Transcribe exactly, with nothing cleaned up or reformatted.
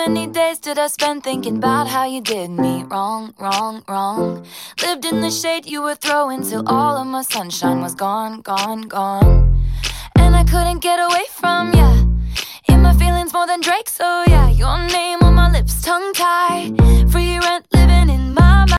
many days did I spend thinking about how you did me wrong, wrong, wrong. Lived in the shade you were throwing till all of my sunshine was gone, gone, gone. And I couldn't get away from ya. In my feelings more than Drake, so yeah. Your name on my lips, tongue-tied. Free rent